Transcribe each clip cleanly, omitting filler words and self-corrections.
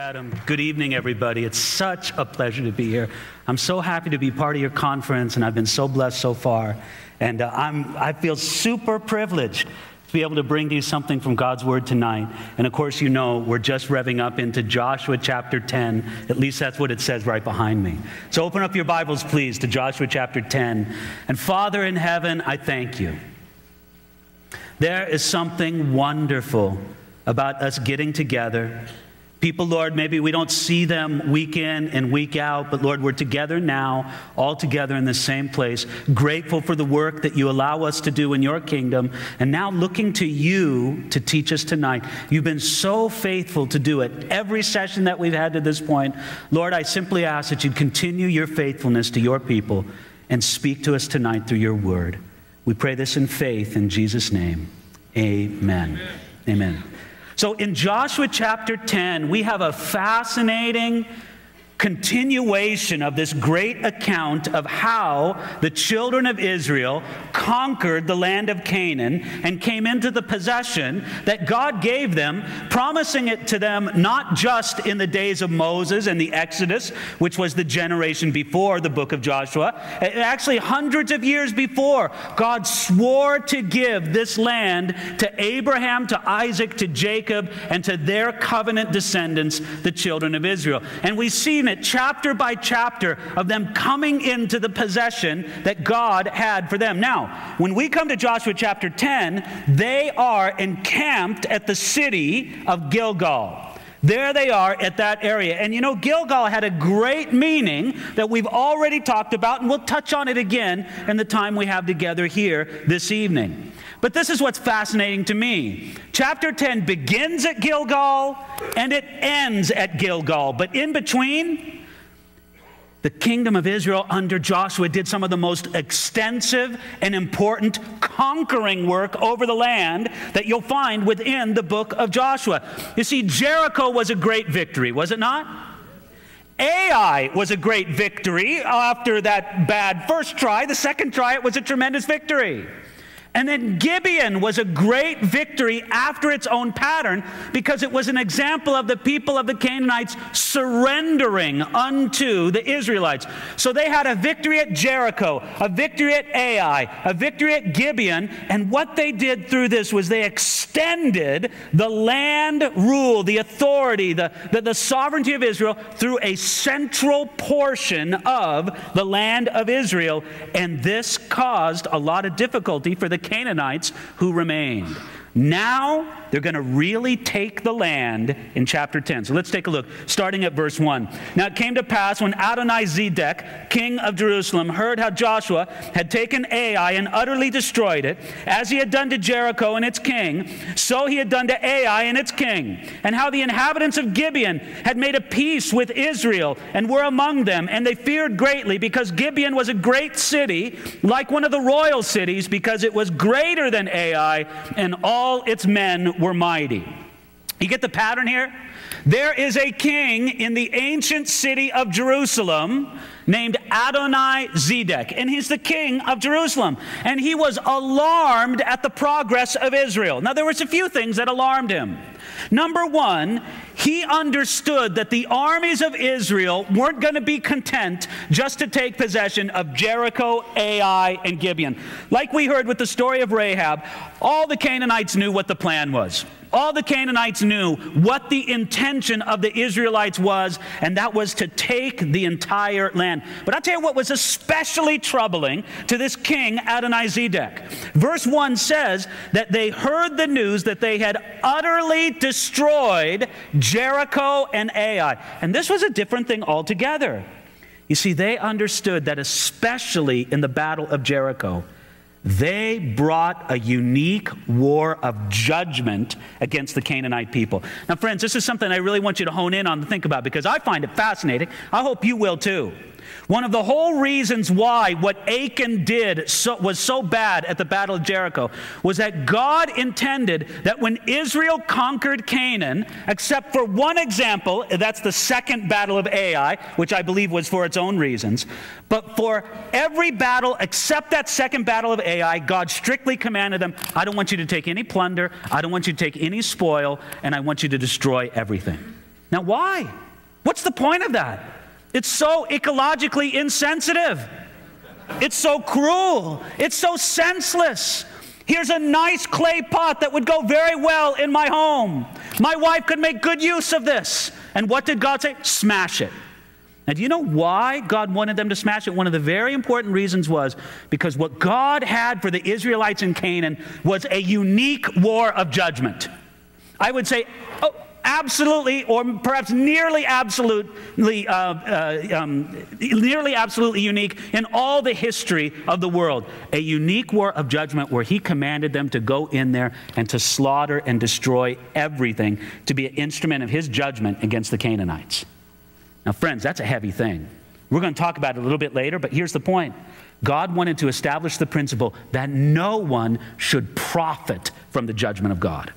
Adam. Good evening, everybody. It's such a pleasure to be here. I'm so happy to be part of your conference, and I've been so blessed so far. And I feel super privileged to be able to bring to you something from God's Word tonight. And of course, you know, we're just revving up into Joshua chapter 10. At least that's what it says right behind me. So open up your Bibles, please, to Joshua chapter 10. And Father in heaven, I thank you. There is something wonderful about us getting together. People, Lord, maybe we don't see them week in and week out, but Lord, we're together now, all together in the same place, grateful for the work that you allow us to do in your kingdom, and now looking to you to teach us tonight. You've been so faithful to do it. Every session that we've had to this point, Lord, I simply ask that you'd continue your faithfulness to your people and speak to us tonight through your word. We pray this in faith in Jesus' name. Amen. Amen. So in Joshua chapter 10, we have a fascinating continuation of this great account of how the children of Israel conquered the land of Canaan and came into the possession that God gave them, promising it to them not just in the days of Moses and the Exodus, which was the generation before the book of Joshua. Actually, hundreds of years before, God swore to give this land to Abraham, to Isaac, to Jacob, and to their covenant descendants, the children of Israel. And we see it chapter by chapter of them coming into the possession that God had for them. Now, when we come to Joshua chapter 10, they are encamped at the city of Gilgal. There they are at that area. And you know, Gilgal had a great meaning that we've already talked about, and we'll touch on it again in the time we have together here this evening. But this is what's fascinating to me. Chapter 10 begins at Gilgal, and it ends at Gilgal. But in between, the kingdom of Israel under Joshua did some of the most extensive and important conquering work over the land that you'll find within the book of Joshua. You see, Jericho was a great victory, was it not? Ai was a great victory after that bad first try. The second try, it was a tremendous victory. And then Gibeon was a great victory after its own pattern because it was an example of the people of the Canaanites surrendering unto the Israelites. So they had a victory at Jericho, a victory at Ai, a victory at Gibeon, and what they did through this was they extended the land rule, the authority, the sovereignty of Israel through a central portion of the land of Israel, and this caused a lot of difficulty for the Canaanites who remained. Now they're going to really take the land in chapter 10. So let's take a look, starting at verse 1. Now it came to pass when Adoni-Zedek, king of Jerusalem, heard how Joshua had taken Ai and utterly destroyed it, as he had done to Jericho and its king, so he had done to Ai and its king, and how the inhabitants of Gibeon had made a peace with Israel and were among them, and they feared greatly, because Gibeon was a great city, like one of the royal cities, because it was greater than Ai, and all its men were mighty. You get the pattern here? There is a king in the ancient city of Jerusalem named Adoni-Zedek, and he's the king of Jerusalem. And he was alarmed at the progress of Israel. Now, there was a few things that alarmed him. Number one, he understood that the armies of Israel weren't going to be content just to take possession of Jericho, Ai, and Gibeon. Like we heard with the story of Rahab, all the Canaanites knew what the plan was. All the Canaanites knew what the intention of the Israelites was, and that was to take the entire land. But I'll tell you what was especially troubling to this king, Adoni-Zedek. Verse 1 says that they heard the news that they had utterly destroyed Jericho and Ai. And this was a different thing altogether. You see, they understood that especially in the battle of Jericho, they brought a unique war of judgment against the Canaanite people. Now, friends, this is something I really want you to hone in on and think about because I find it fascinating. I hope you will too. One of the whole reasons why what Achan did was so bad at the Battle of Jericho was that God intended that when Israel conquered Canaan, except for one example, that's the second battle of Ai, which I believe was for its own reasons, but for every battle except that second battle of Ai, God strictly commanded them, I don't want you to take any plunder, I don't want you to take any spoil, and I want you to destroy everything. Now, why? What's the point of that? It's so ecologically insensitive. It's so cruel. It's so senseless. Here's a nice clay pot that would go very well in my home. My wife could make good use of this. And what did God say? Smash it. Now, do you know why God wanted them to smash it? One of the very important reasons was because what God had for the Israelites in Canaan was a unique war of judgment. I would say absolutely, or perhaps nearly absolutely unique in all the history of the world. A unique war of judgment where he commanded them to go in there and to slaughter and destroy everything, to be an instrument of his judgment against the Canaanites. Now, friends, that's a heavy thing. We're going to talk about it a little bit later, but here's the point. God wanted to establish the principle that no one should profit from the judgment of God.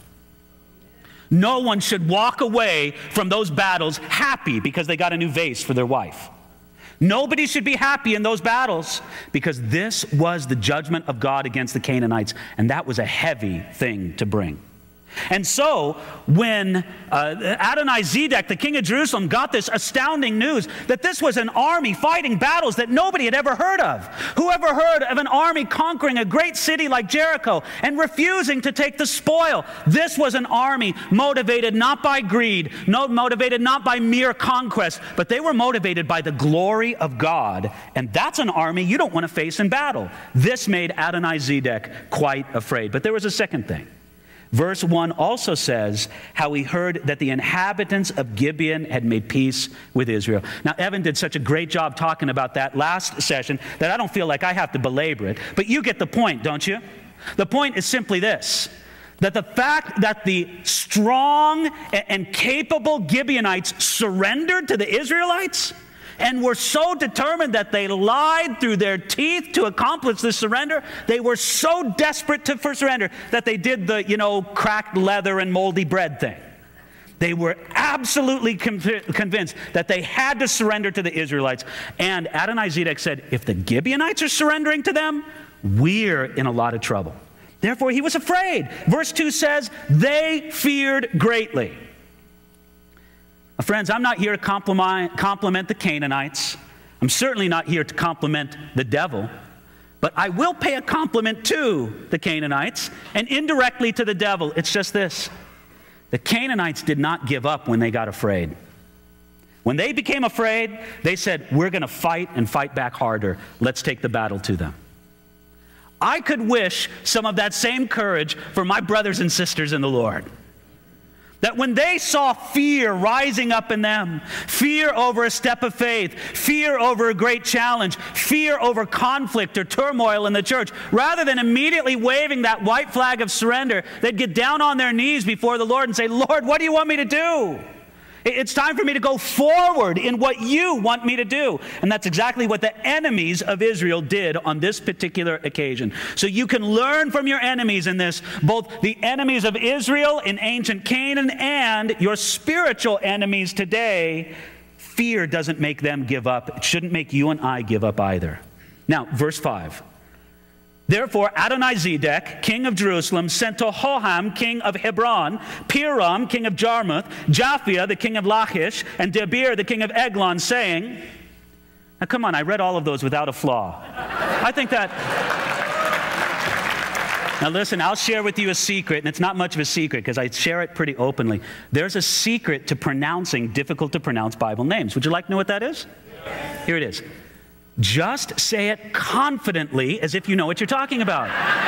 No one should walk away from those battles happy because they got a new vase for their wife. Nobody should be happy in those battles because this was the judgment of God against the Canaanites, and that was a heavy thing to bring. And so, when Adonai-Zedek, the king of Jerusalem, got this astounding news that this was an army fighting battles that nobody had ever heard of. Whoever heard of an army conquering a great city like Jericho and refusing to take the spoil? This was an army motivated not by greed, motivated not by mere conquest, but they were motivated by the glory of God. And that's an army you don't want to face in battle. This made Adonai-Zedek quite afraid. But there was a second thing. Verse 1 also says how he heard that the inhabitants of Gibeon had made peace with Israel. Now, Evan did such a great job talking about that last session that I don't feel like I have to belabor it. But you get the point, don't you? The point is simply this, that the fact that the strong and capable Gibeonites surrendered to the Israelites and were so determined that they lied through their teeth to accomplish this surrender. They were so desperate for surrender that they did the, cracked leather and moldy bread thing. They were absolutely convinced that they had to surrender to the Israelites. And Adonai-Zedek said, if the Gibeonites are surrendering to them, we're in a lot of trouble. Therefore, he was afraid. Verse 2 says, they feared greatly. Friends, I'm not here to compliment the Canaanites. I'm certainly not here to compliment the devil. But I will pay a compliment to the Canaanites and indirectly to the devil. It's just this. The Canaanites did not give up when they got afraid. When they became afraid, they said, we're going to fight and fight back harder. Let's take the battle to them. I could wish some of that same courage for my brothers and sisters in the Lord. That when they saw fear rising up in them, fear over a step of faith, fear over a great challenge, fear over conflict or turmoil in the church, rather than immediately waving that white flag of surrender, they'd get down on their knees before the Lord and say, Lord, what do you want me to do? It's time for me to go forward in what you want me to do. And that's exactly what the enemies of Israel did on this particular occasion. So you can learn from your enemies in this, both the enemies of Israel in ancient Canaan and your spiritual enemies today. Fear doesn't make them give up. It shouldn't make you and I give up either. Now, verse 5. Therefore, Adonai-Zedek, king of Jerusalem, sent to Hoham, king of Hebron, Piram, king of Jarmuth, Japhia, the king of Lachish, and Debir, the king of Eglon, saying, now come on, I read all of those without a flaw. I think that... Now listen, I'll share with you a secret, and it's not much of a secret because I share it pretty openly. There's a secret to pronouncing difficult to pronounce Bible names. Would you like to know what that is? Yes. Here it is. Just say it confidently as if you know what you're talking about.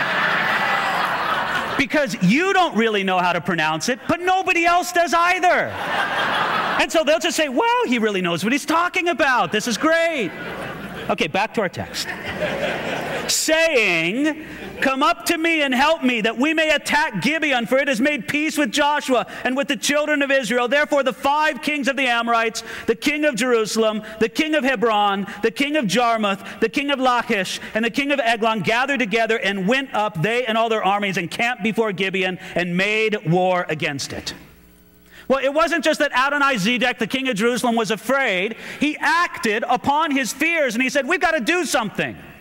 Because you don't really know how to pronounce it, but nobody else does either. And so they'll just say, well, he really knows what he's talking about. This is great. Okay, back to our text. Saying, come up to me and help me, that we may attack Gibeon, for it has made peace with Joshua and with the children of Israel. Therefore the 5 kings of the Amorites, the king of Jerusalem, the king of Hebron, the king of Jarmuth, the king of Lachish, and the king of Eglon gathered together and went up, they and all their armies, and camped before Gibeon and made war against it. Well, it wasn't just that Adonai-Zedek, the king of Jerusalem, was afraid. He acted upon his fears, and he said, we've got to do something.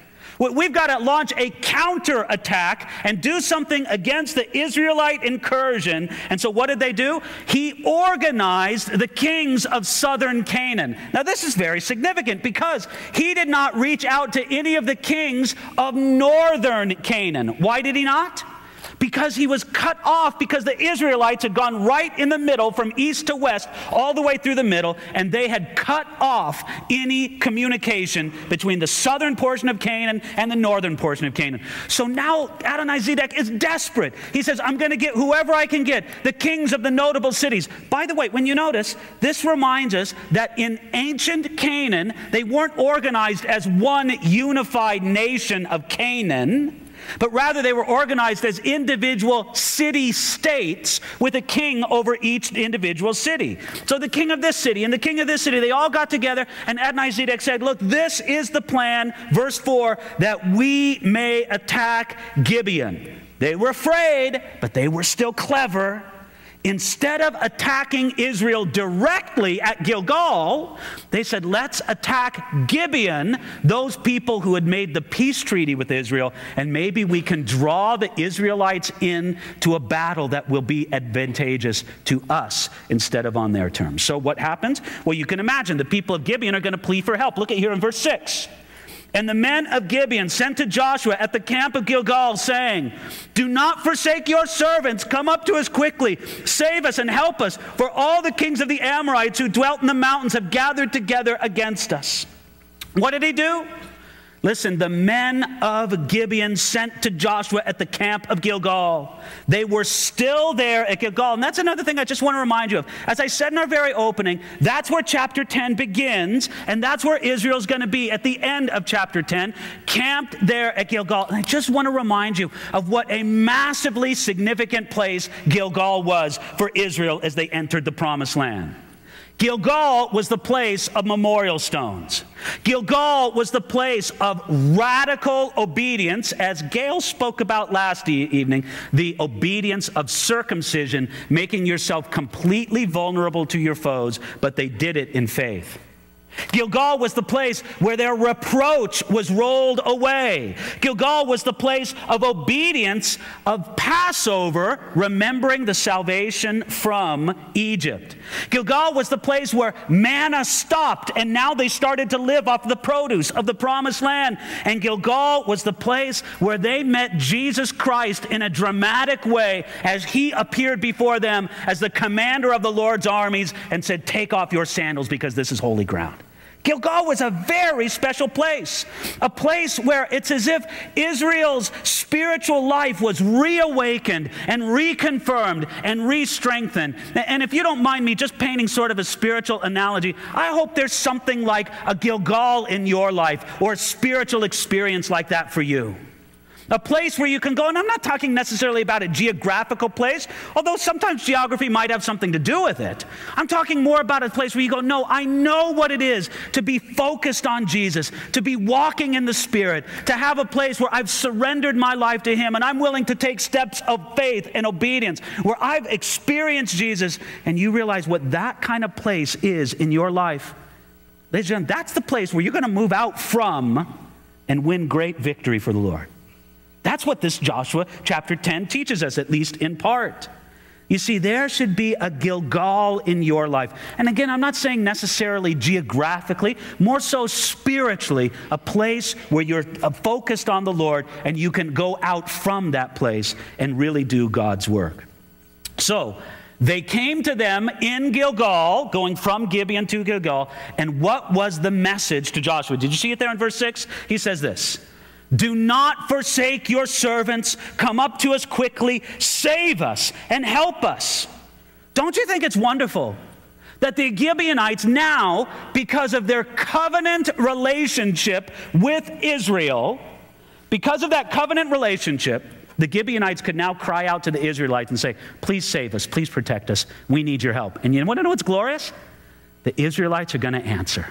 We've got to launch a counterattack and do something against the Israelite incursion. And so what did they do? He organized the kings of southern Canaan. Now this is very significant because he did not reach out to any of the kings of northern Canaan. Why did he not? Because he was cut off, because the Israelites had gone right in the middle from east to west, all the way through the middle, and they had cut off any communication between the southern portion of Canaan and the northern portion of Canaan. So now Adonizedek is desperate. He says, I'm going to get whoever I can get, the kings of the notable cities. By the way, when you notice, this reminds us that in ancient Canaan, they weren't organized as one unified nation of Canaan, but rather they were organized as individual city-states with a king over each individual city. So the king of this city and the king of this city, they all got together, and Adonizedek said, look, this is the plan, verse 4, that we may attack Gibeon. They were afraid, but they were still clever. Instead of attacking Israel directly at Gilgal, they said, let's attack Gibeon, those people who had made the peace treaty with Israel, and maybe we can draw the Israelites into a battle that will be advantageous to us instead of on their terms. So what happens? Well, you can imagine the people of Gibeon are going to plead for help. Look at here in verse 6. And the men of Gibeon sent to Joshua at the camp of Gilgal, saying, do not forsake your servants. Come up to us quickly. Save us and help us. For all the kings of the Amorites who dwelt in the mountains have gathered together against us. What did he do? Listen, the men of Gibeon sent to Joshua at the camp of Gilgal. They were still there at Gilgal. And that's another thing I just want to remind you of. As I said in our very opening, that's where chapter 10 begins, and that's where Israel's going to be at the end of chapter 10, camped there at Gilgal. And I just want to remind you of what a massively significant place Gilgal was for Israel as they entered the Promised Land. Gilgal was the place of memorial stones. Gilgal was the place of radical obedience, as Gail spoke about last evening, the obedience of circumcision, making yourself completely vulnerable to your foes, but they did it in faith. Gilgal was the place where their reproach was rolled away. Gilgal was the place of obedience of Passover, remembering the salvation from Egypt. Gilgal was the place where manna stopped, and now they started to live off the produce of the Promised Land. And Gilgal was the place where they met Jesus Christ in a dramatic way as he appeared before them as the commander of the Lord's armies and said, take off your sandals because this is holy ground. Gilgal was a very special place, a place where it's as if Israel's spiritual life was reawakened and reconfirmed and re-strengthened. And if you don't mind me just painting sort of a spiritual analogy, I hope there's something like a Gilgal in your life or a spiritual experience like that for you. A place where you can go, and I'm not talking necessarily about a geographical place, although sometimes geography might have something to do with it. I'm talking more about a place where you go, no, I know what it is to be focused on Jesus, to be walking in the Spirit, to have a place where I've surrendered my life to Him, and I'm willing to take steps of faith and obedience, where I've experienced Jesus, and you realize what that kind of place is in your life. Ladies and gentlemen, that's the place where you're going to move out from and win great victory for the Lord. That's what this Joshua chapter 10 teaches us, at least in part. You see, there should be a Gilgal in your life. And again, I'm not saying necessarily geographically, more so spiritually, a place where you're focused on the Lord and you can go out from that place and really do God's work. So, they came to them in Gilgal, going from Gibeon to Gilgal, and what was the message to Joshua? Did you see it there in verse 6? He says this, do not forsake your servants. Come up to us quickly. Save us and help us. Don't you think it's wonderful that the Gibeonites now, because of their covenant relationship with Israel, because of that covenant relationship, the Gibeonites could now cry out to the Israelites and say, please save us, please protect us. We need your help. And you want to know what's glorious? The Israelites are going to answer.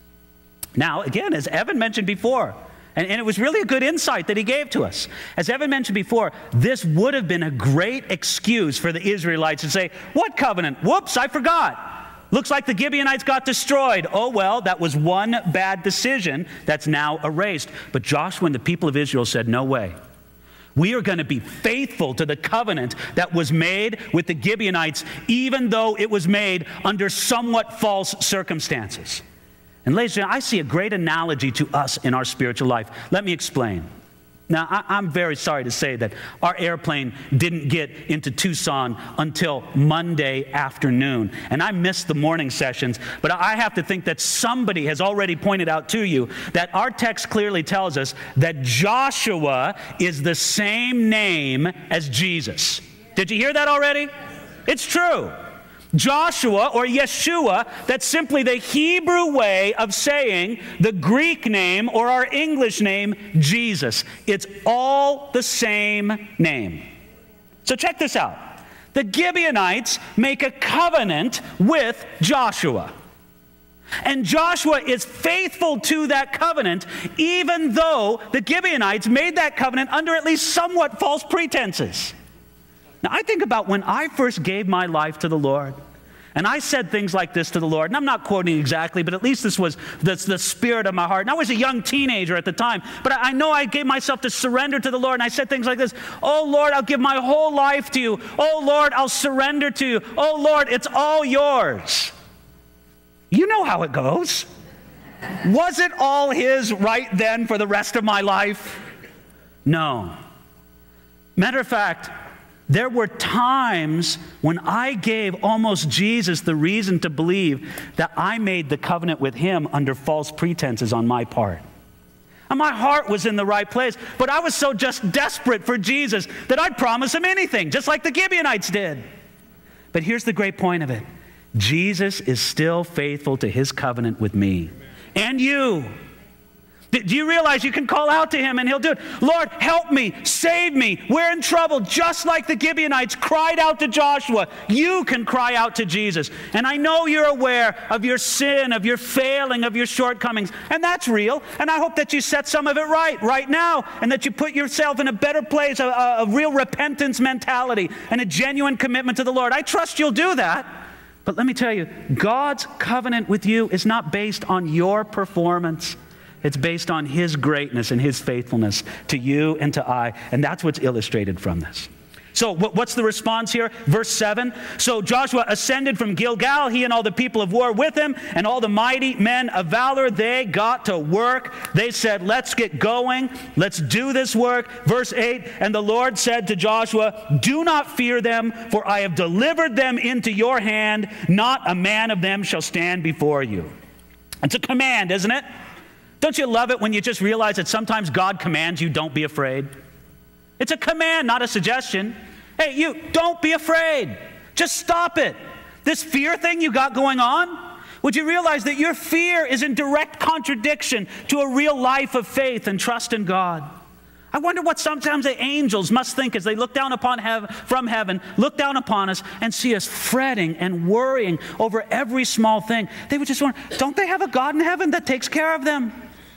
Now, again, as Evan mentioned before, and it was really a good insight that he gave to us. As Evan mentioned before, this would have been a great excuse for the Israelites to say, what covenant? Whoops, I forgot. Looks like the Gibeonites got destroyed. Oh, well, that was one bad decision that's now erased. But Joshua and the people of Israel said, no way. We are going to be faithful to the covenant that was made with the Gibeonites, even though it was made under somewhat false circumstances. And ladies and gentlemen, I see a great analogy to us in our spiritual life. Let me explain. Now, I'm very sorry to say that our airplane didn't get into Tucson until Monday afternoon. And I missed the morning sessions, but I have to think that somebody has already pointed out to you that our text clearly tells us that Joshua is the same name as Jesus. Did you hear that already? It's true. Joshua, or Yeshua, that's simply the Hebrew way of saying the Greek name or our English name, Jesus. It's all the same name. So check this out. The Gibeonites make a covenant with Joshua. And Joshua is faithful to that covenant, even though the Gibeonites made that covenant under at least somewhat false pretenses. Now, I think about when I first gave my life to the Lord, and I said things like this to the Lord, and I'm not quoting exactly, but at least this was the spirit of my heart. And I was a young teenager at the time, but I know I gave myself to surrender to the Lord, and I said things like this: oh, Lord, I'll give my whole life to you. Oh, Lord, I'll surrender to you. Oh, Lord, it's all yours. You know how it goes. Was it all His right then for the rest of my life? No. Matter of fact, there were times when I gave almost Jesus the reason to believe that I made the covenant with Him under false pretenses on my part. And my heart was in the right place, but I was so just desperate for Jesus that I'd promise Him anything, just like the Gibeonites did. But here's the great point of it. Jesus is still faithful to His covenant with me and you. Do you realize you can call out to Him and He'll do it? Lord, help me, save me. We're in trouble. Just like the Gibeonites cried out to Joshua, you can cry out to Jesus. And I know you're aware of your sin, of your failing, of your shortcomings. And that's real. And I hope that you set some of it right now, and that you put yourself in a better place, a real repentance mentality and a genuine commitment to the Lord. I trust you'll do that. But let me tell you, God's covenant with you is not based on your performance. It's based on His greatness and His faithfulness to you and to I. And that's what's illustrated from this. So what's the response here? Verse 7. So Joshua ascended from Gilgal, he and all the people of war with him, and all the mighty men of valor. They got to work. They said, let's get going. Let's do this work. Verse 8. And the Lord said to Joshua, do not fear them, for I have delivered them into your hand. Not a man of them shall stand before you. It's a command, isn't it? Don't you love it when you just realize that sometimes God commands you, don't be afraid? It's a command, not a suggestion. Hey, you, don't be afraid. Just stop it. This fear thing you got going on, would you realize that your fear is in direct contradiction to a real life of faith and trust in God? I wonder what sometimes the angels must think as they look down from heaven, look down upon us and see us fretting and worrying over every small thing. They would just wonder, don't they have a God in heaven that takes care of them?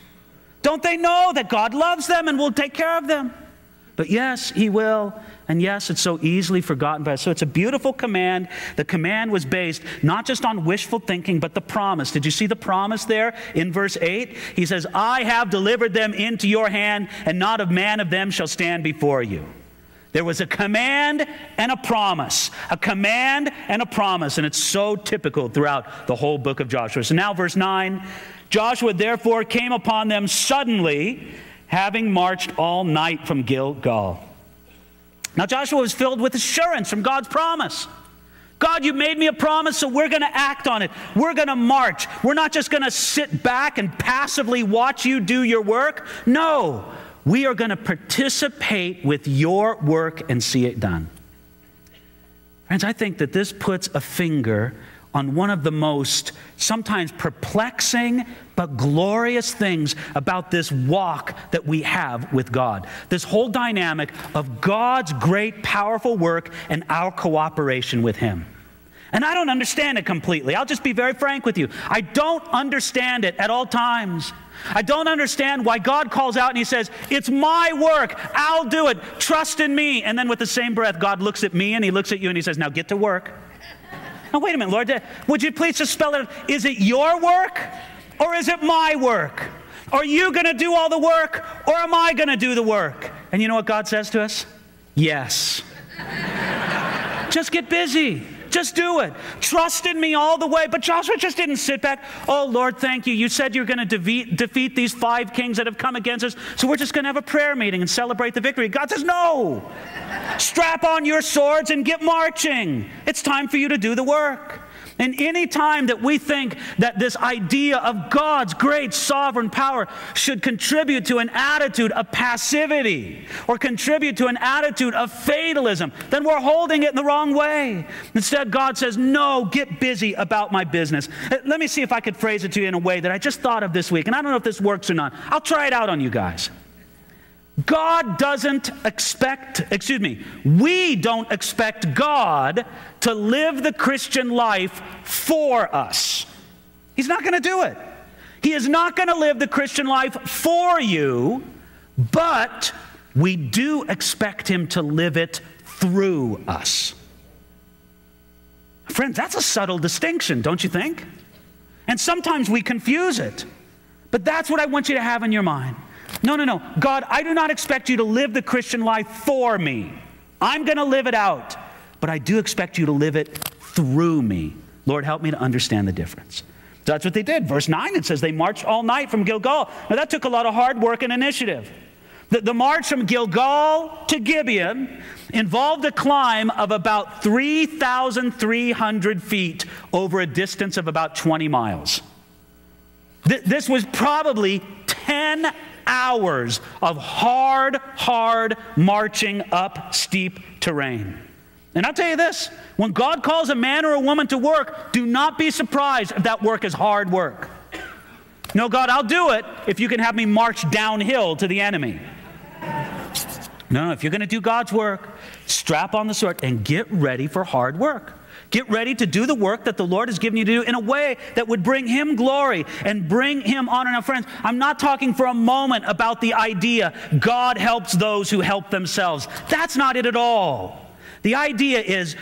Don't they know that God loves them and will take care of them? But yes, He will. And yes, it's so easily forgotten by us. So it's a beautiful command. The command was based not just on wishful thinking, but the promise. Did you see the promise there in verse 8? He says, I have delivered them into your hand, and not a man of them shall stand before you. There was a command and a promise. A command and a promise. And it's so typical throughout the whole book of Joshua. So now verse 9. Joshua therefore came upon them suddenly, having marched all night from Gilgal. Now Joshua was filled with assurance from God's promise. God, you made me a promise, so we're going to act on it. We're going to march. We're not just going to sit back and passively watch you do your work. No, we are going to participate with your work and see it done. Friends, I think that this puts a finger on one of the most sometimes perplexing but glorious things about this walk that we have with God. This whole dynamic of God's great, powerful work and our cooperation with Him. And I don't understand it completely. I'll just be very frank with you. I don't understand it at all times. I don't understand why God calls out and He says, it's my work. I'll do it. Trust in me. And then with the same breath, God looks at me and He looks at you and He says, now get to work. Now, wait a minute, Lord, would you please just spell it? Is it your work or is it my work? Are you going to do all the work or am I going to do the work? And you know what God says to us? Yes. Just get busy. Just do it. Trust in me all the way. But Joshua just didn't sit back. Oh, Lord, thank you. You said you're going to defeat these 5 kings that have come against us, so we're just going to have a prayer meeting and celebrate the victory. God says, no. Strap on your swords and get marching. It's time for you to do the work. And any time that we think that this idea of God's great sovereign power should contribute to an attitude of passivity or contribute to an attitude of fatalism, then we're holding it in the wrong way. Instead, God says, no, get busy about my business. Let me see if I could phrase it to you in a way that I just thought of this week. And I don't know if this works or not. I'll try it out on you guys. God doesn't expect, we don't expect God to live the Christian life for us. He's not going to do it. He is not going to live the Christian life for you, but we do expect him to live it through us. Friends, that's a subtle distinction, don't you think? And sometimes we confuse it. But that's what I want you to have in your mind. No. God, I do not expect you to live the Christian life for me. I'm going to live it out. But I do expect you to live it through me. Lord, help me to understand the difference. That's what they did. Verse 9, it says they marched all night from Gilgal. Now that took a lot of hard work and initiative. The march from Gilgal to Gibeon involved a climb of about 3,300 feet over a distance of about 20 miles. This was probably 10 hours of hard marching up steep terrain. And I'll tell you this, when God calls a man or a woman to work, do not be surprised if that work is hard work. No, God, I'll do it if you can have me march downhill to the enemy. No, if you're going to do God's work, strap on the sword and get ready for hard work. Get ready to do the work that the Lord has given you to do in a way that would bring him glory and bring him honor. Now, friends, I'm not talking for a moment about the idea God helps those who help themselves. That's not it at all. The idea is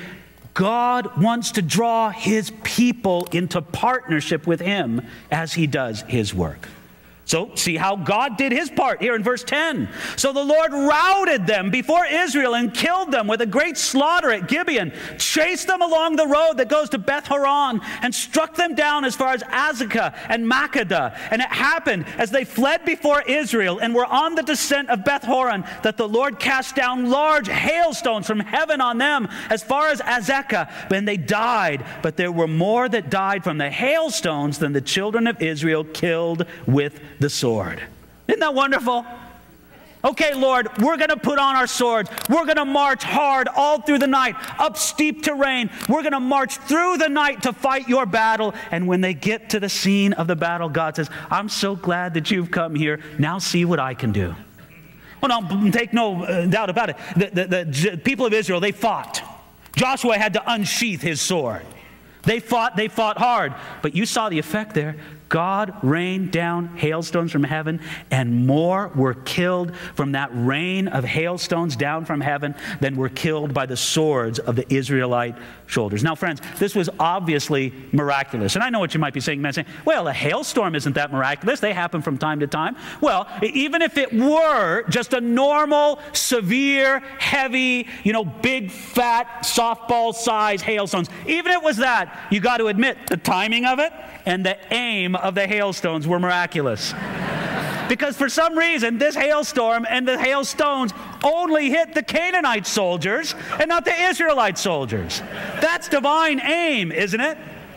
God wants to draw his people into partnership with him as he does his work. So see how God did his part here in verse 10. So the Lord routed them before Israel and killed them with a great slaughter at Gibeon, chased them along the road that goes to Beth Horon, and struck them down as far as Azekah and Makkedah. And it happened as they fled before Israel and were on the descent of Beth Horon that the Lord cast down large hailstones from heaven on them as far as Azekah. And they died, but there were more that died from the hailstones than the children of Israel killed with the sword. Isn't that wonderful? Okay, Lord, we're going to put on our swords. We're going to march hard all through the night, up steep terrain. We're going to march through the night to fight your battle. And when they get to the scene of the battle, God says, I'm so glad that you've come here. Now see what I can do. Well, no, take no doubt about it. The people of Israel, they fought. Joshua had to unsheath his sword. They fought hard. But you saw the effect there. God rained down hailstones from heaven, and more were killed from that rain of hailstones down from heaven than were killed by the swords of the Israelite soldiers. Now, friends, this was obviously miraculous. And I know what you might be saying, well, a hailstorm isn't that miraculous. They happen from time to time. Well, even if it were just a normal, severe, heavy, big, fat, softball-sized hailstones, even if it was that, you got to admit the timing of it and the aim of the hailstones were miraculous. Because for some reason, this hailstorm and the hailstones only hit the Canaanite soldiers and not the Israelite soldiers. That's divine aim, isn't it?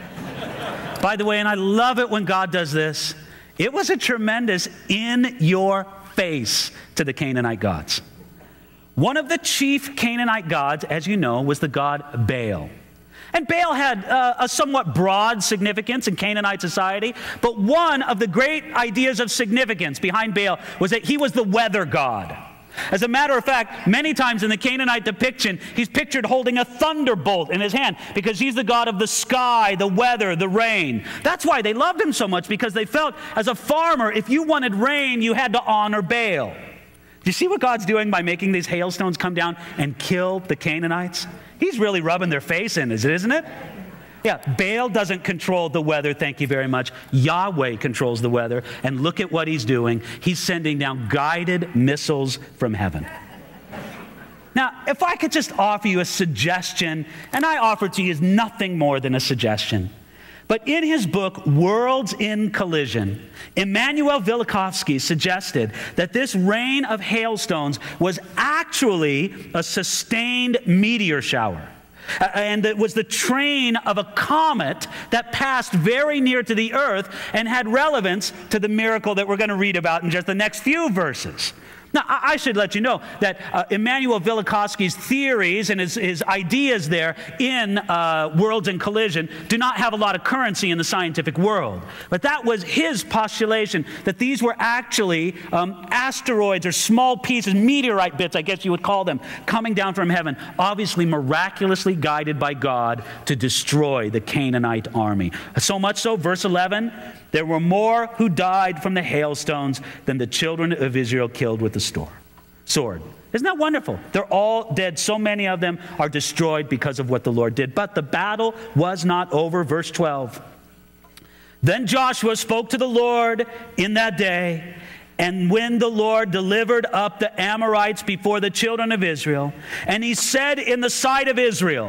By the way, and I love it when God does this, it was a tremendous in your face to the Canaanite gods. One of the chief Canaanite gods, as you know, was the god Baal. And Baal had a somewhat broad significance in Canaanite society, but one of the great ideas of significance behind Baal was that he was the weather god. As a matter of fact, many times in the Canaanite depiction, he's pictured holding a thunderbolt in his hand because he's the god of the sky, the weather, the rain. That's why they loved him so much, because they felt as a farmer, if you wanted rain, you had to honor Baal. Do you see what God's doing by making these hailstones come down and kill the Canaanites? He's really rubbing their face in, isn't it? Yeah, Baal doesn't control the weather, thank you very much. Yahweh controls the weather, and look at what he's doing. He's sending down guided missiles from heaven. Now, if I could just offer you a suggestion, and I offer to you is nothing more than a suggestion. But in his book, Worlds in Collision, Immanuel Velikovsky suggested that this rain of hailstones was actually a sustained meteor shower. And it was the train of a comet that passed very near to the earth and had relevance to the miracle that we're going to read about in just the next few verses. Now, I should let you know that Immanuel Velikovsky's theories and his ideas there in Worlds in Collision do not have a lot of currency in the scientific world. But that was his postulation, that these were actually asteroids or small pieces, meteorite bits, I guess you would call them, coming down from heaven, obviously miraculously guided by God to destroy the Canaanite army. So much so, verse 11, there were more who died from the hailstones than the children of Israel killed with the sword. Isn't that wonderful? They're all dead. So many of them are destroyed because of what the Lord did. But the battle was not over. Verse 12. Then Joshua spoke to the Lord in that day, and when the Lord delivered up the Amorites before the children of Israel, and he said in the sight of Israel,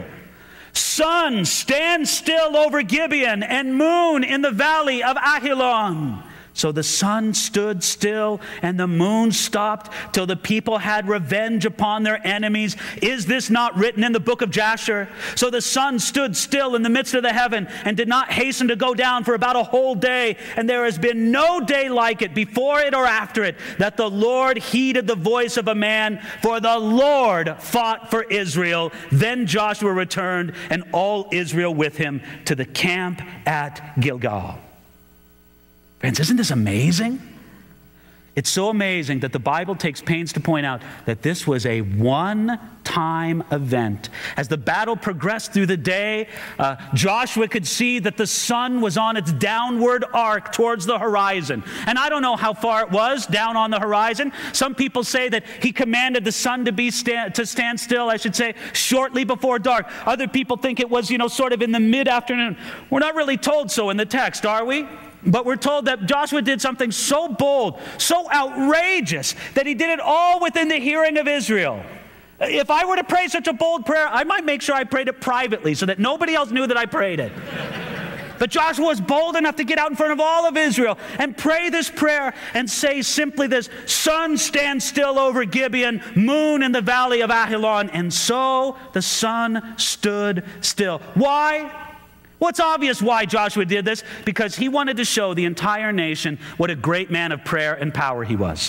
sun, stand still over Gibeon, and moon in the valley of Ajalon. So the sun stood still, and the moon stopped, till the people had revenge upon their enemies. Is this not written in the book of Jasher? So the sun stood still in the midst of the heaven, and did not hasten to go down for about a whole day. And there has been no day like it, before it or after it, that the Lord heeded the voice of a man, for the Lord fought for Israel. Then Joshua returned, and all Israel with him, to the camp at Gilgal. Friends, isn't this amazing? It's so amazing that the Bible takes pains to point out that this was a one-time event. As the battle progressed through the day, Joshua could see that the sun was on its downward arc towards the horizon. And I don't know how far it was down on the horizon. Some people say that he commanded the sun to stand still, I should say, shortly before dark. Other people think it was, sort of in the mid-afternoon. We're not really told so in the text, are we? But we're told that Joshua did something so bold, so outrageous, that he did it all within the hearing of Israel. If I were to pray such a bold prayer, I might make sure I prayed it privately so that nobody else knew that I prayed it. But Joshua was bold enough to get out in front of all of Israel and pray this prayer and say simply this, sun, stand still over Gibeon, moon in the valley of Ajalon. And so the sun stood still. Why? Well, it's obvious why Joshua did this, because he wanted to show the entire nation what a great man of prayer and power he was.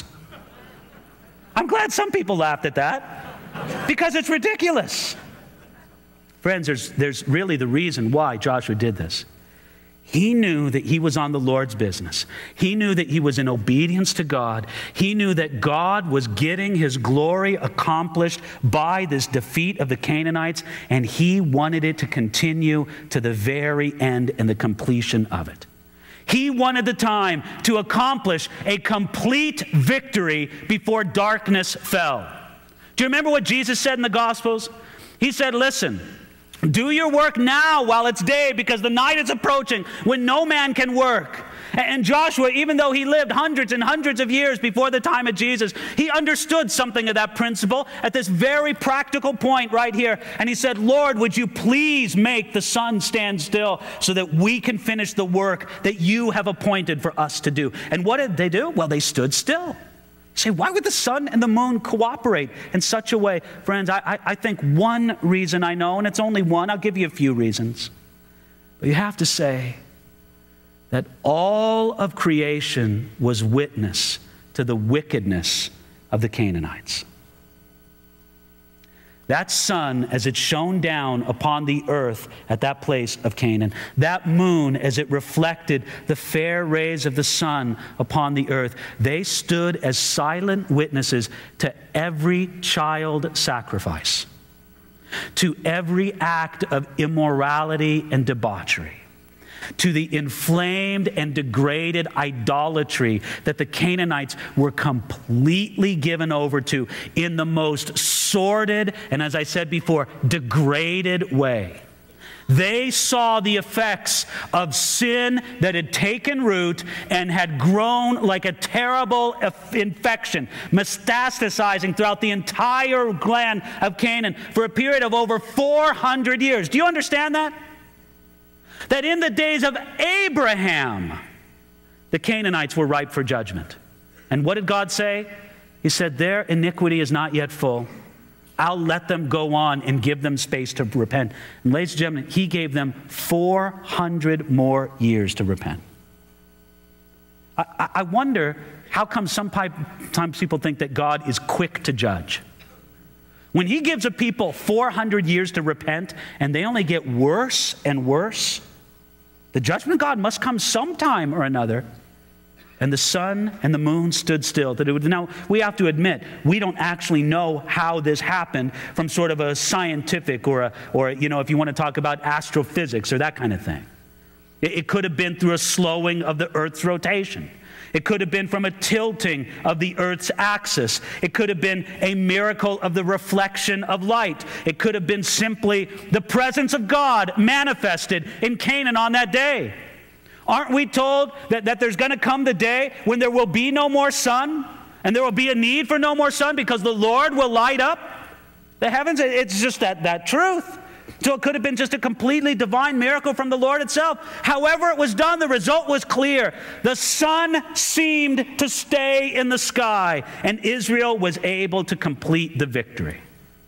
I'm glad some people laughed at that, because it's ridiculous. Friends, there's really the reason why Joshua did this. He knew that he was on the Lord's business. He knew that he was in obedience to God. He knew that God was getting his glory accomplished by this defeat of the Canaanites, and he wanted it to continue to the very end and the completion of it. He wanted the time to accomplish a complete victory before darkness fell. Do you remember what Jesus said in the Gospels? He said, listen, do your work now while it's day, because the night is approaching when no man can work. And Joshua, even though he lived hundreds and hundreds of years before the time of Jesus, he understood something of that principle at this very practical point right here. And he said, Lord, would you please make the sun stand still so that we can finish the work that you have appointed for us to do? And what did they do? Well, they stood still. You say, why would the sun and the moon cooperate in such a way? Friends, I think one reason I know, and it's only one, I'll give you a few reasons. But you have to say that all of creation was witness to the wickedness of the Canaanites. That sun, as it shone down upon the earth at that place of Canaan, that moon, as it reflected the fair rays of the sun upon the earth, they stood as silent witnesses to every child sacrifice, to every act of immorality and debauchery, to the inflamed and degraded idolatry that the Canaanites were completely given over to in the most sordid and, as I said before, degraded way. They saw the effects of sin that had taken root and had grown like a terrible infection, metastasizing throughout the entire land of Canaan for a period of over 400 years. Do you understand that? That in the days of Abraham, the Canaanites were ripe for judgment. And what did God say? He said, their iniquity is not yet full. I'll let them go on and give them space to repent. And ladies and gentlemen, he gave them 400 more years to repent. I wonder how come sometimes people think that God is quick to judge. When he gives a people 400 years to repent and they only get worse and worse, the judgment of God must come sometime or another. And the sun and the moon stood still. Now, we have to admit, we don't actually know how this happened from sort of a scientific or if you want to talk about astrophysics or that kind of thing. It could have been through a slowing of the Earth's rotation. It could have been from a tilting of the Earth's axis. It could have been a miracle of the reflection of light. It could have been simply the presence of God manifested in Canaan on that day. Aren't we told that there's going to come the day when there will be no more sun? And there will be a need for no more sun because the Lord will light up the heavens? It's just that truth. So it could have been just a completely divine miracle from the Lord itself. However it was done, the result was clear. The sun seemed to stay in the sky, and Israel was able to complete the victory.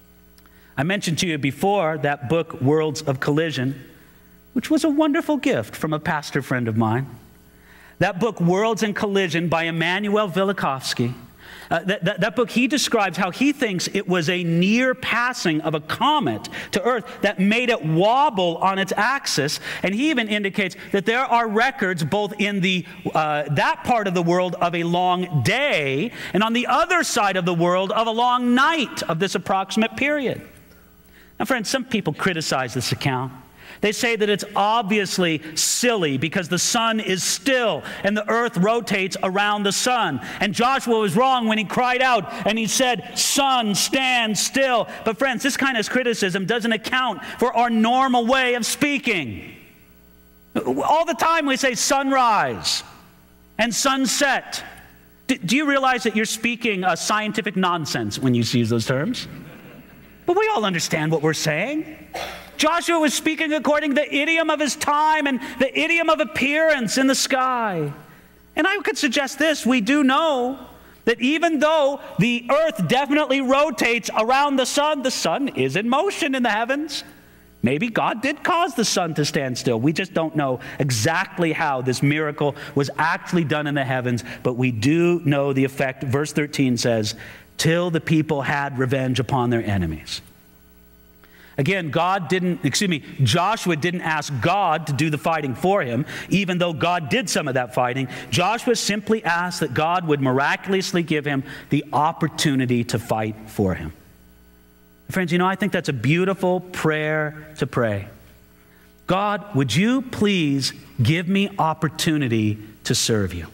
I mentioned to you before that book, Worlds of Collision, which was a wonderful gift from a pastor friend of mine. That book, Worlds in Collision, by Emanuel Velikovsky, that book, he describes how he thinks it was a near passing of a comet to Earth that made it wobble on its axis. And he even indicates that there are records both in that part of the world of a long day and on the other side of the world of a long night of this approximate period. Now, friends, some people criticize this account. They say that it's obviously silly because the sun is still and the earth rotates around the sun. And Joshua was wrong when he cried out and he said, "Sun, stand still." But friends, this kind of criticism doesn't account for our normal way of speaking. All the time we say sunrise and sunset. Do you realize that you're speaking scientific nonsense when you use those terms? But we all understand what we're saying. Joshua was speaking according to the idiom of his time and the idiom of appearance in the sky. And I could suggest this. We do know that even though the earth definitely rotates around the sun is in motion in the heavens. Maybe God did cause the sun to stand still. We just don't know exactly how this miracle was actually done in the heavens, but we do know the effect. Verse 13 says, "Till the people had revenge upon their enemies." Again, Joshua didn't ask God to do the fighting for him, even though God did some of that fighting. Joshua simply asked that God would miraculously give him the opportunity to fight for him. Friends, I think that's a beautiful prayer to pray. God, would you please give me opportunity to serve you?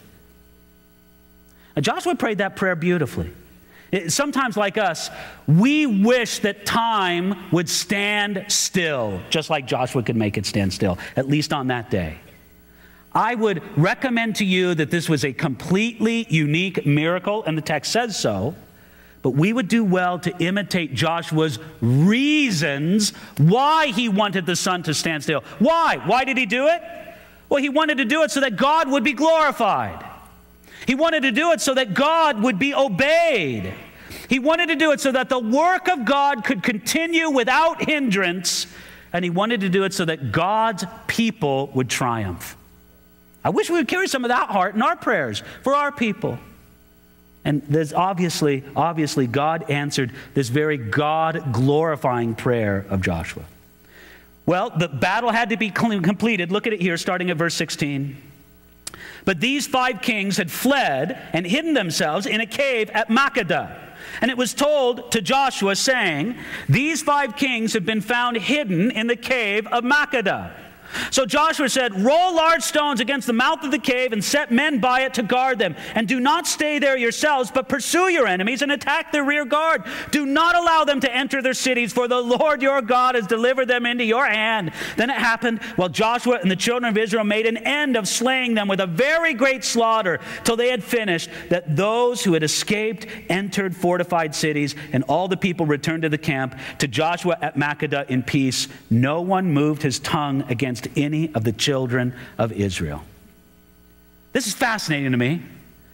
Now, Joshua prayed that prayer beautifully. Sometimes, like us, we wish that time would stand still, just like Joshua could make it stand still, at least on that day. I would recommend to you that this was a completely unique miracle, and the text says so, but we would do well to imitate Joshua's reasons why he wanted the sun to stand still. Why? Why did he do it? Well, he wanted to do it so that God would be glorified. He wanted to do it so that God would be obeyed. He wanted to do it so that the work of God could continue without hindrance, and he wanted to do it so that God's people would triumph. I wish we would carry some of that heart in our prayers for our people. And there's obviously God answered this very God-glorifying prayer of Joshua. Well, the battle had to be completed. Look at it here, starting at verse 16. But these 5 kings had fled and hidden themselves in a cave at Makkedah. And it was told to Joshua, saying, "These 5 kings have been found hidden in the cave of Makkedah." So Joshua said, roll large stones against the mouth of the cave and set men by it to guard them. And do not stay there yourselves, but pursue your enemies and attack their rear guard. Do not allow them to enter their cities, for the Lord your God has delivered them into your hand. Then it happened, while Joshua and the children of Israel made an end of slaying them with a very great slaughter, till they had finished, that those who had escaped entered fortified cities, and all the people returned to the camp to Joshua at Makkedah in peace. No one moved his tongue against any of the children of Israel. This is fascinating to me.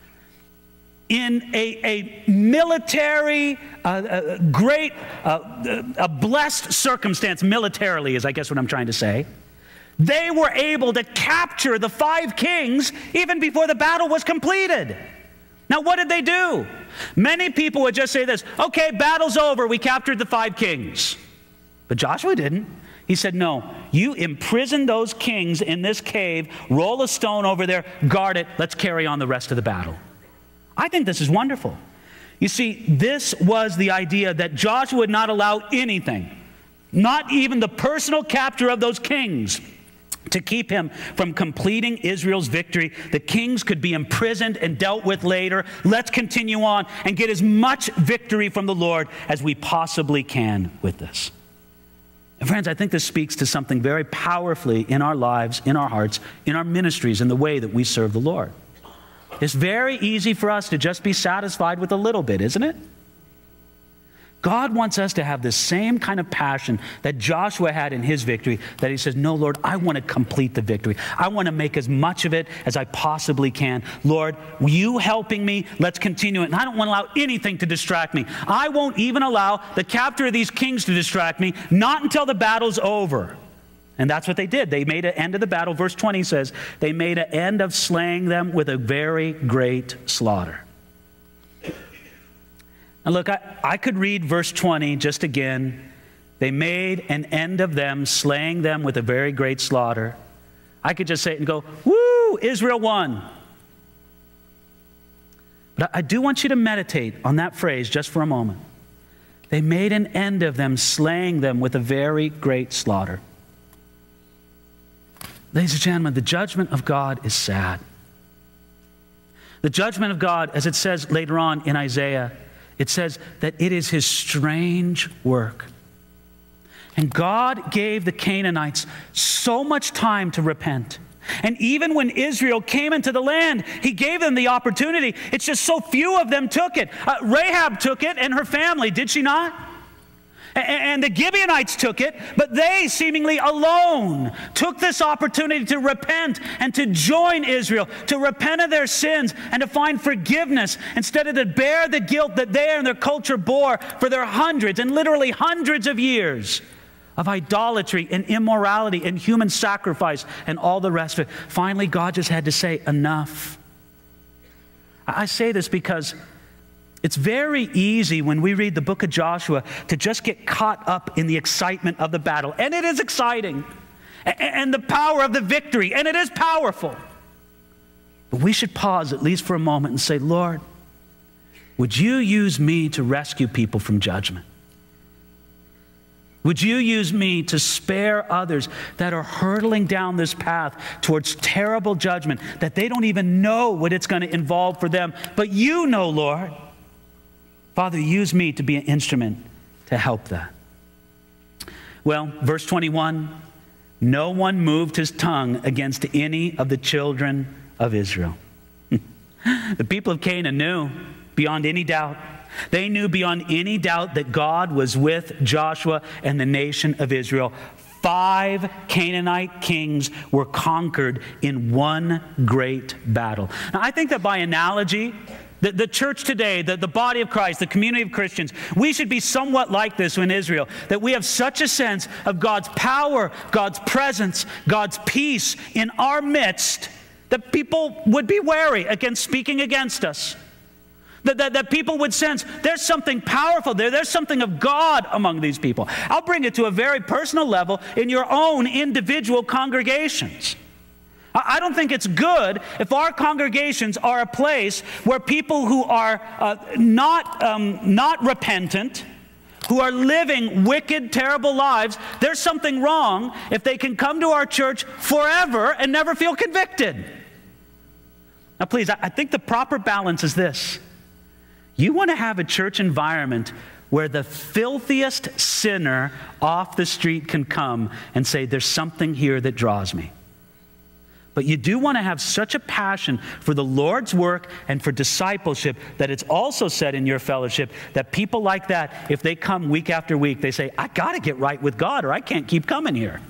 In a military, great, a blessed circumstance militarily is I guess what I'm trying to say, they were able to capture the 5 kings even before the battle was completed. Now what did they do? Many people would just say this, okay, battle's over, we captured the 5 kings. But Joshua didn't. He said, no, you imprison those kings in this cave, roll a stone over there, guard it, let's carry on the rest of the battle. I think this is wonderful. You see, this was the idea that Joshua would not allow anything, not even the personal capture of those kings, to keep him from completing Israel's victory. The kings could be imprisoned and dealt with later. Let's continue on and get as much victory from the Lord as we possibly can with this. And friends, I think this speaks to something very powerfully in our lives, in our hearts, in our ministries, in the way that we serve the Lord. It's very easy for us to just be satisfied with a little bit, isn't it? God wants us to have the same kind of passion that Joshua had in his victory, that he says, no, Lord, I want to complete the victory. I want to make as much of it as I possibly can. Lord, you helping me, let's continue it. And I don't want to allow anything to distract me. I won't even allow the capture of these kings to distract me, not until the battle's over. And that's what they did. They made an end of the battle. Verse 20 says, they made an end of slaying them with a very great slaughter. Now look, I could read verse 20 just again. They made an end of them, slaying them with a very great slaughter. I could just say it and go, woo, Israel won. But I do want you to meditate on that phrase just for a moment. They made an end of them, slaying them with a very great slaughter. Ladies and gentlemen, the judgment of God is sad. The judgment of God, as it says later on in Isaiah, it says that it is his strange work. And God gave the Canaanites so much time to repent. And even when Israel came into the land, he gave them the opportunity. It's just so few of them took it. Rahab took it and her family, did she not? And the Gibeonites took it, but they seemingly alone took this opportunity to repent and to join Israel, to repent of their sins and to find forgiveness instead of to bear the guilt that they and their culture bore for their hundreds and literally hundreds of years of idolatry and immorality and human sacrifice and all the rest of it. Finally, God just had to say, enough. I say this because it's very easy when we read the book of Joshua to just get caught up in the excitement of the battle. And it is exciting. And the power of the victory. And it is powerful. But we should pause at least for a moment and say, Lord, would you use me to rescue people from judgment? Would you use me to spare others that are hurtling down this path towards terrible judgment, that they don't even know what it's going to involve for them, but you know, Lord. Father, use me to be an instrument to help that. Well, verse 21, no one moved his tongue against any of the children of Israel. The people of Canaan knew beyond any doubt. They knew beyond any doubt that God was with Joshua and the nation of Israel. 5 Canaanite kings were conquered in one great battle. Now, I think that by analogy, the church today, the body of Christ, the community of Christians, we should be somewhat like this in Israel, that we have such a sense of God's power, God's presence, God's peace in our midst, that people would be wary against speaking against us. That people would sense there's something powerful there. There's something of God among these people. I'll bring it to a very personal level in your own individual congregations. I don't think it's good if our congregations are a place where people who are not repentant, who are living wicked, terrible lives, there's something wrong if they can come to our church forever and never feel convicted. Now, please, I think the proper balance is this. You want to have a church environment where the filthiest sinner off the street can come and say, there's something here that draws me. But you do want to have such a passion for the Lord's work and for discipleship that it's also said in your fellowship that people like that, if they come week after week, they say, I got to get right with God or I can't keep coming here.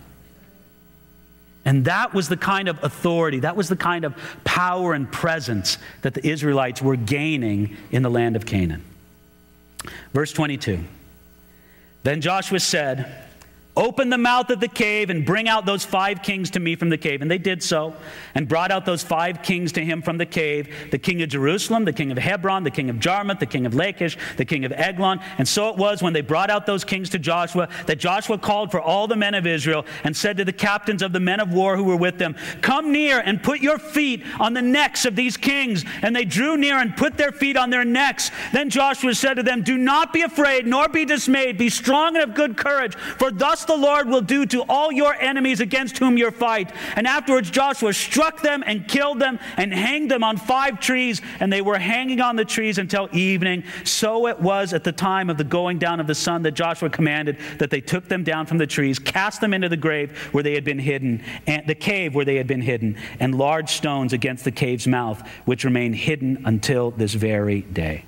And that was the kind of authority, that was the kind of power and presence that the Israelites were gaining in the land of Canaan. Verse 22, then Joshua said, open the mouth of the cave and bring out those 5 kings to me from the cave. And they did so and brought out those 5 kings to him from the cave, the king of Jerusalem, the king of Hebron, the king of Jarmuth, the king of Lachish, the king of Eglon. And so it was when they brought out those kings to Joshua that Joshua called for all the men of Israel and said to the captains of the men of war who were with them, come near and put your feet on the necks of these kings. And they drew near and put their feet on their necks. Then Joshua said to them, do not be afraid nor be dismayed. Be strong and of good courage, for thus the Lord will do to all your enemies against whom you fight. And afterwards Joshua struck them and killed them and hanged them on 5 trees, and they were hanging on the trees until evening. So it was at the time of the going down of the sun that Joshua commanded that they took them down from the trees, cast them into the grave where they had been hidden, and the cave where they had been hidden, and large stones against the cave's mouth, which remain hidden until this very day.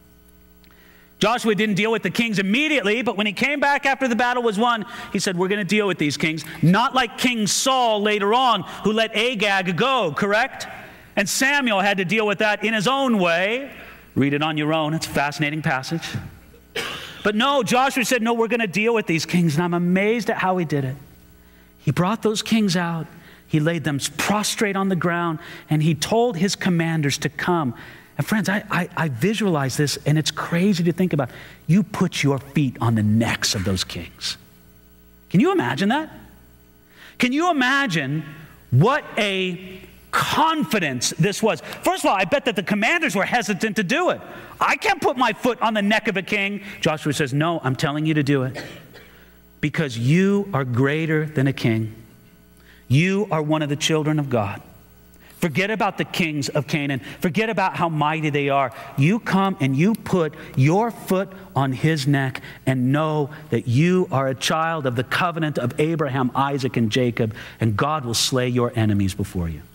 Joshua didn't deal with the kings immediately, but when he came back after the battle was won, he said, we're going to deal with these kings. Not like King Saul later on, who let Agag go, correct? And Samuel had to deal with that in his own way. Read it on your own. It's a fascinating passage. But no, Joshua said, no, we're going to deal with these kings. And I'm amazed at how he did it. He brought those kings out. He laid them prostrate on the ground, and he told his commanders to come. And friends, I visualize this, and it's crazy to think about. You put your feet on the necks of those kings. Can you imagine that? Can you imagine what a confidence this was? First of all, I bet that the commanders were hesitant to do it. I can't put my foot on the neck of a king. Joshua says, no, I'm telling you to do it because you are greater than a king. You are one of the children of God. Forget about the kings of Canaan. Forget about how mighty they are. You come and you put your foot on his neck and know that you are a child of the covenant of Abraham, Isaac, and Jacob, and God will slay your enemies before you.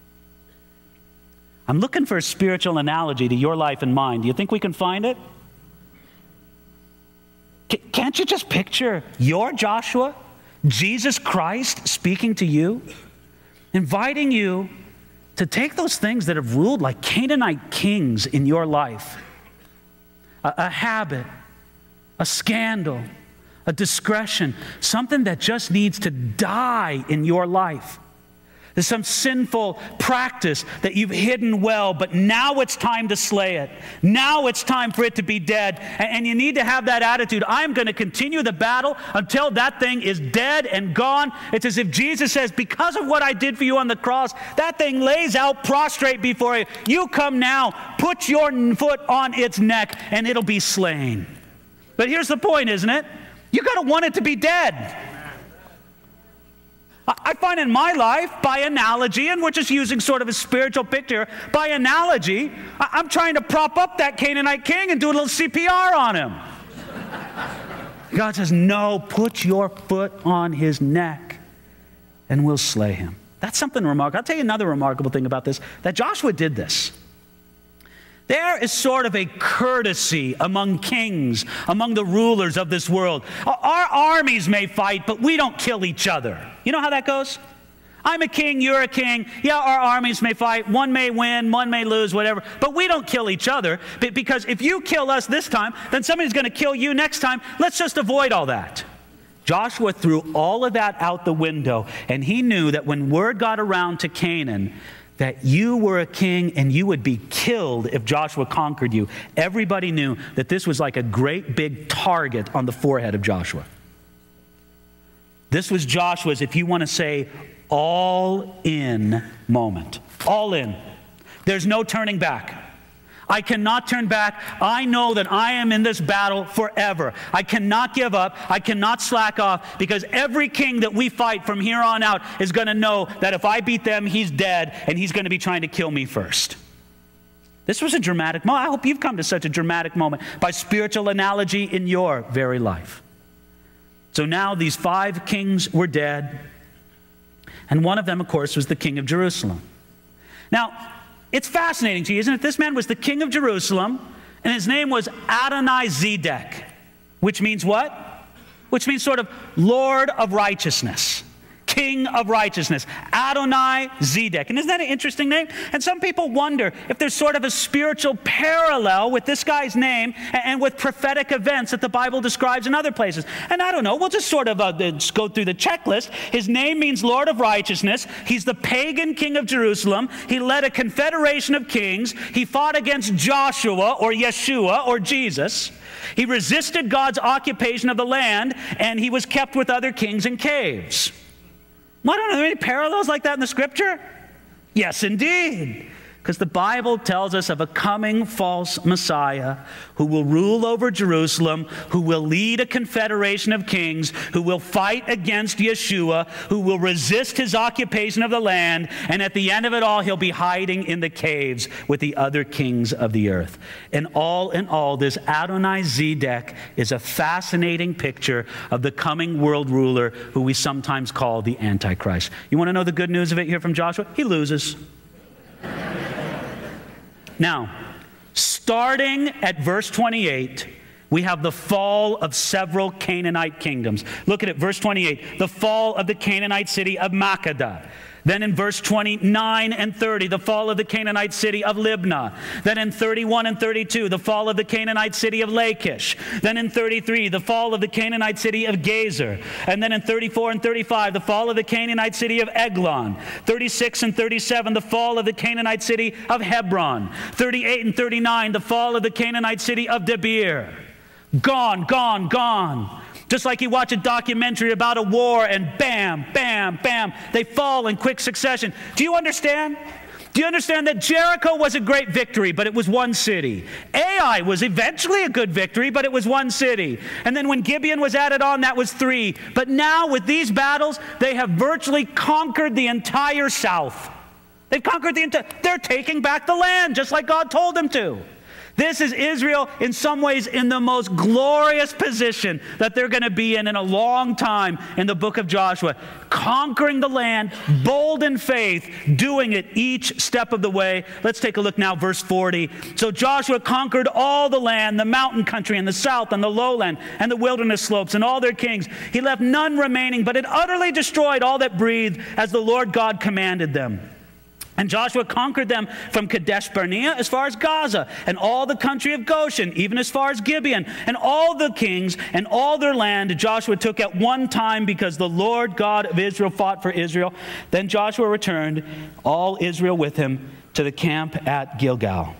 I'm looking for a spiritual analogy to your life and mine. Do you think we can find it? Can't you just picture your Joshua, Jesus Christ, speaking to you, inviting you to take those things that have ruled like Canaanite kings in your life, a habit, a scandal, a discretion, something that just needs to die in your life. There's some sinful practice that you've hidden well, but now it's time to slay it. Now it's time for it to be dead. And you need to have that attitude. I'm going to continue the battle until that thing is dead and gone. It's as if Jesus says, because of what I did for you on the cross, that thing lays out prostrate before you. You come now, put your foot on its neck, and it'll be slain. But here's the point, isn't it? You got to want it to be dead. I find in my life, by analogy, and we're just using sort of a spiritual picture, by analogy, I'm trying to prop up that Canaanite king and do a little CPR on him. God says, no, put your foot on his neck and we'll slay him. That's something remarkable. I'll tell you another remarkable thing about this, that Joshua did this. There is sort of a courtesy among kings, among the rulers of this world. Our armies may fight, but we don't kill each other. You know how that goes? I'm a king, you're a king. Yeah, our armies may fight. One may win, one may lose, whatever. But we don't kill each other because if you kill us this time, then somebody's going to kill you next time. Let's just avoid all that. Joshua threw all of that out the window, and he knew that when word got around to Canaan, that you were a king and you would be killed if Joshua conquered you. Everybody knew that this was like a great big target on the forehead of Joshua. This was Joshua's, if you want to say, all in moment. All in. There's no turning back. I cannot turn back. I know that I am in this battle forever. I cannot give up. I cannot slack off, because every king that we fight from here on out is going to know that if I beat them, he's dead, and he's going to be trying to kill me first. This was a dramatic moment. I hope you've come to such a dramatic moment by spiritual analogy in your very life. So now these 5 kings were dead, and one of them, of course, was the king of Jerusalem. Now, it's fascinating to you, isn't it? This man was the king of Jerusalem, and his name was Adoni-Zedek, which means what? Which means sort of Lord of Righteousness. King of Righteousness, Adoni-Zedek. And isn't that an interesting name? And some people wonder if there's sort of a spiritual parallel with this guy's name and with prophetic events that the Bible describes in other places. And I don't know, we'll just sort of just go through the checklist. His name means Lord of Righteousness. He's the pagan king of Jerusalem. He led a confederation of kings. He fought against Joshua or Yeshua or Jesus. He resisted God's occupation of the land, and he was kept with other kings in caves. I don't know, are there any parallels like that in the Scripture? Yes, indeed. Because the Bible tells us of a coming false Messiah who will rule over Jerusalem, who will lead a confederation of kings, who will fight against Yeshua, who will resist his occupation of the land, and at the end of it all, he'll be hiding in the caves with the other kings of the earth. And all in all, this Adoni-Zedek is a fascinating picture of the coming world ruler who we sometimes call the Antichrist. You want to know the good news of it here from Joshua? He loses. Now, starting at verse 28, we have the fall of several Canaanite kingdoms. Look at it, verse 28, the fall of the Canaanite city of Makkedah. Then in verse 29 and 30, the fall of the Canaanite city of Libnah. Then in 31 and 32, the fall of the Canaanite city of Lachish. Then in 33, the fall of the Canaanite city of Gezer. And then in 34 and 35, the fall of the Canaanite city of Eglon. 36 and 37, the fall of the Canaanite city of Hebron. 38 and 39, the fall of the Canaanite city of Debir. Gone, gone, gone. Just like you watch a documentary about a war and bam, bam, bam, they fall in quick succession. Do you understand? Do you understand that Jericho was a great victory, but it was one city? Ai was eventually a good victory, but it was one city. And then when Gibeon was added on, that was 3. But now with these battles, they have virtually conquered the entire south. They've conquered they're taking back the land, just like God told them to. This is Israel in some ways in the most glorious position that they're going to be in a long time in the book of Joshua. Conquering the land, bold in faith, doing it each step of the way. Let's take a look now, verse 40. So Joshua conquered all the land, the mountain country and the south and the lowland and the wilderness slopes and all their kings. He left none remaining, but had utterly destroyed all that breathed as the Lord God commanded them. And Joshua conquered them from Kadesh Barnea as far as Gaza, and all the country of Goshen, even as far as Gibeon, and all the kings and all their land Joshua took at one time, because the Lord God of Israel fought for Israel. Then Joshua returned, all Israel with him, to the camp at Gilgal.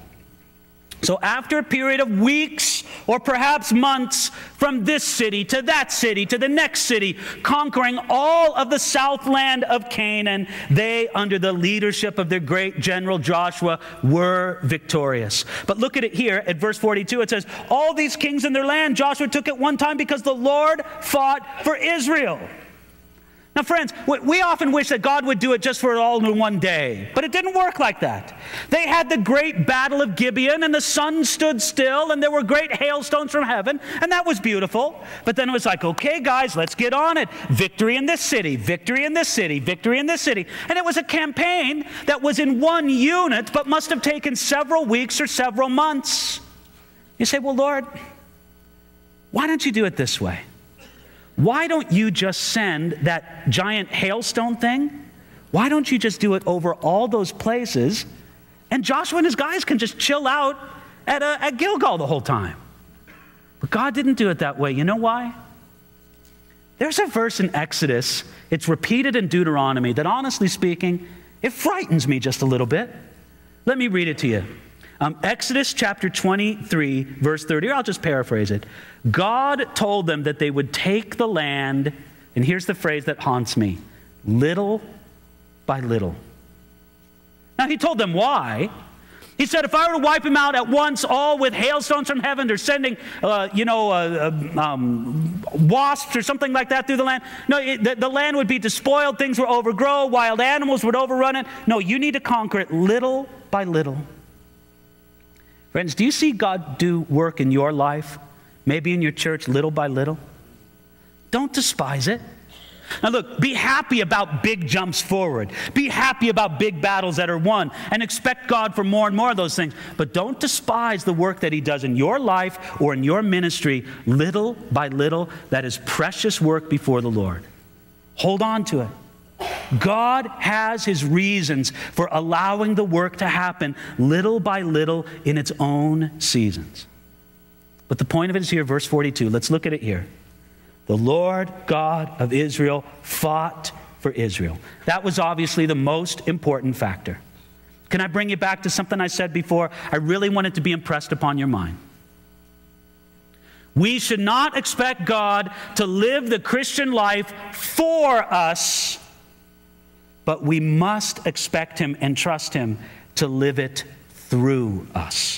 So after a period of weeks or perhaps months, from this city to that city to the next city, conquering all of the southland of Canaan, they, under the leadership of their great general Joshua, were victorious. But look at it here at verse 42. It says, all these kings in their land Joshua took at one time because the Lord fought for Israel. Now, friends, we often wish that God would do it just for all in one day, but it didn't work like that. They had the great battle of Gibeon, and the sun stood still, and there were great hailstones from heaven, and that was beautiful. But then it was like, okay, guys, let's get on it. Victory in this city, victory in this city, victory in this city. And it was a campaign that was in one unit, but must have taken several weeks or several months. You say, well, Lord, why don't you do it this way? Why don't you just send that giant hailstone thing? Why don't you just do it over all those places, and Joshua and his guys can just chill out at Gilgal the whole time? But God didn't do it that way. You know why? There's a verse in Exodus, it's repeated in Deuteronomy, that honestly speaking, it frightens me just a little bit. Let me read it to you. Exodus chapter 23, verse 30, or I'll just paraphrase it. God told them that they would take the land, and here's the phrase that haunts me, little by little. Now, he told them why. He said, if I were to wipe them out at once, all with hailstones from heaven, or sending, wasps or something like that through the land. No, the land would be despoiled. Things would overgrow. Wild animals would overrun it. No, you need to conquer it little by little. Friends, do you see God do work in your life? Maybe in your church, little by little? Don't despise it. Now look, be happy about big jumps forward. Be happy about big battles that are won, and expect God for more and more of those things. But don't despise the work that he does in your life or in your ministry, little by little. That is precious work before the Lord. Hold on to it. God has his reasons for allowing the work to happen little by little in its own seasons. But the point of it is here, verse 42. Let's look at it here. The Lord God of Israel fought for Israel. That was obviously the most important factor. Can I bring you back to something I said before? I really want it to be impressed upon your mind. We should not expect God to live the Christian life for us, but we must expect him and trust him to live it through us.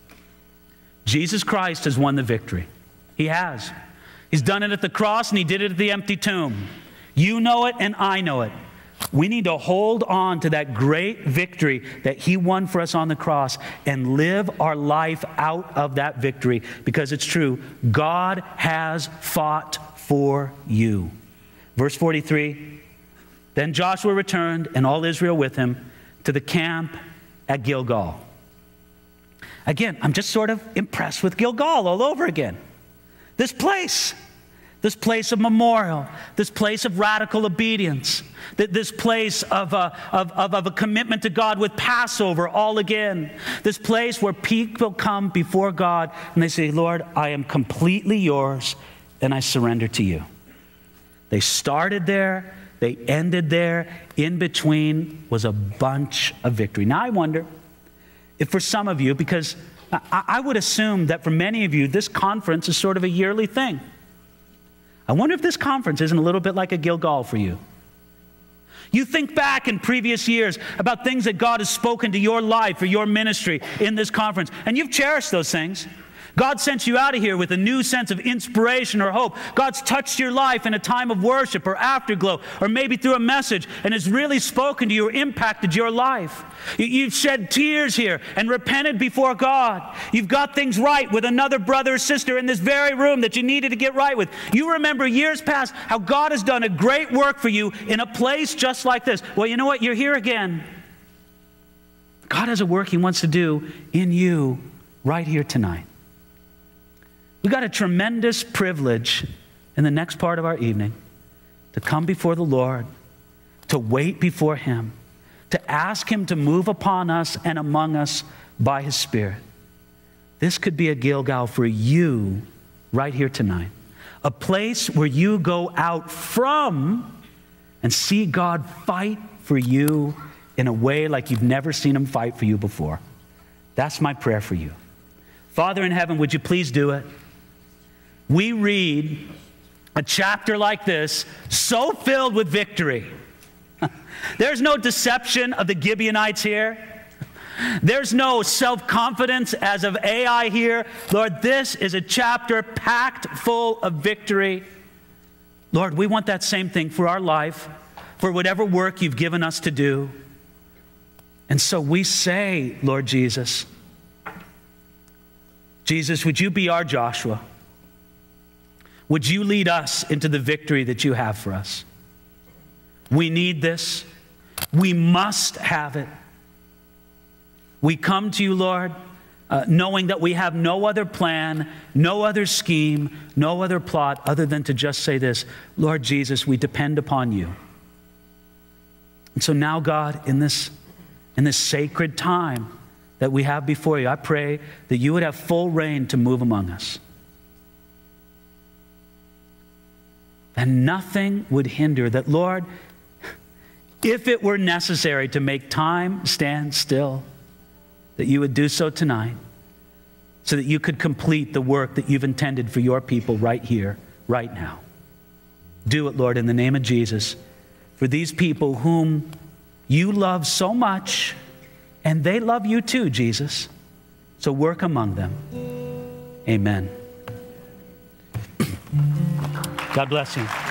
Jesus Christ has won the victory. He has. He's done it at the cross, and he did it at the empty tomb. You know it, and I know it. We need to hold on to that great victory that he won for us on the cross and live our life out of that victory, because it's true. God has fought for you. Verse 43, then Joshua returned, and all Israel with him, to the camp at Gilgal. Again, I'm just sort of impressed with Gilgal all over again. This place of memorial, this place of radical obedience, this place of a commitment to God with Passover all again, this place where people come before God and they say, Lord, I am completely yours and I surrender to you. They started there, they ended there. In between was a bunch of victory. Now I wonder if for some of you, because I would assume that for many of you, this conference is sort of a yearly thing. I wonder if this conference isn't a little bit like a Gilgal for you. You think back in previous years about things that God has spoken to your life or your ministry in this conference, and you've cherished those things. God sent you out of here with a new sense of inspiration or hope. God's touched your life in a time of worship or afterglow, or maybe through a message, and has really spoken to you or impacted your life. You've shed tears here and repented before God. You've got things right with another brother or sister in this very room that you needed to get right with. You remember years past how God has done a great work for you in a place just like this. Well, you know what? You're here again. God has a work he wants to do in you right here tonight. We've got a tremendous privilege in the next part of our evening to come before the Lord, to wait before him, to ask him to move upon us and among us by his Spirit. This could be a Gilgal for you right here tonight, a place where you go out from and see God fight for you in a way like you've never seen him fight for you before. That's my prayer for you. Father in heaven, would you please do it? We read a chapter like this so filled with victory. There's no deception of the Gibeonites here. There's no self-confidence as of Ai here. Lord, this is a chapter packed full of victory. Lord, we want that same thing for our life, for whatever work you've given us to do. And so we say, Lord Jesus, would you be our Joshua? Would you lead us into the victory that you have for us? We need this. We must have it. We come to you, Lord, knowing that we have no other plan, no other scheme, no other plot other than to just say this, Lord Jesus, we depend upon you. And so now, God, in this sacred time that we have before you, I pray that you would have full reign to move among us. And nothing would hinder that, Lord, if it were necessary to make time stand still, that you would do so tonight so that you could complete the work that you've intended for your people right here, right now. Do it, Lord, in the name of Jesus, for these people whom you love so much And they love you too, Jesus. So work among them. Amen. God bless you.